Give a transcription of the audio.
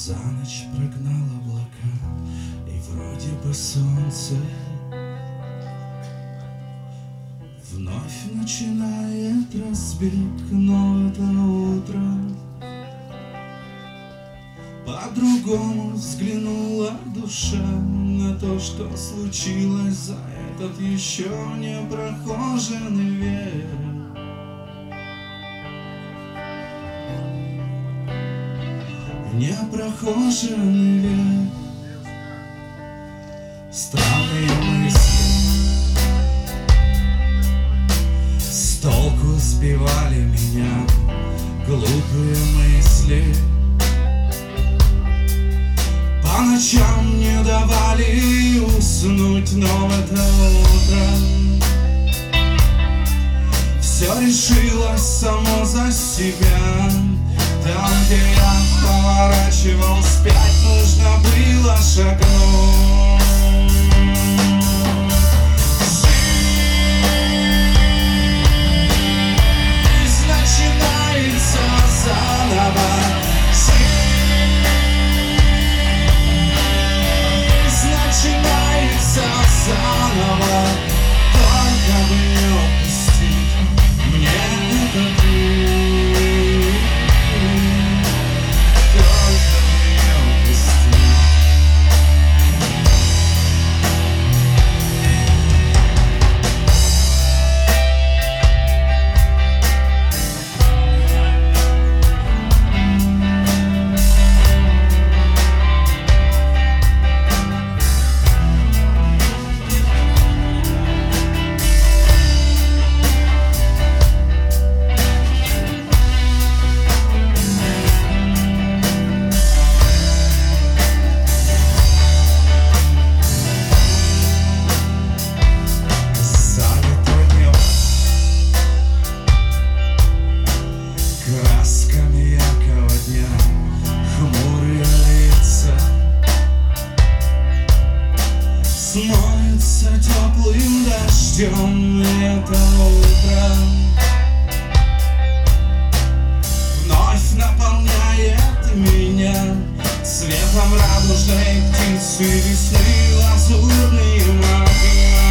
За ночь прогнал облака, и вроде бы солнце вновь начинает разбег, но это утро по-другому взглянула душа на то, что случилось за этот еще не прохоженный век. Непрохоженный век. Странные мысли с толку сбивали меня, глупые мысли по ночам не давали уснуть, но в это утро все решилось само за себя. Там, где я поворачивал вспять, нужно было шагнуть. Жизнь начинается заново. Жизнь начинается заново. Только бы не упустить мне этот день. Красками яркого дня, хмурые лица смоются теплым дождем. Это утро вновь наполняет меня цветом радужной птицы весны, лазурные моря.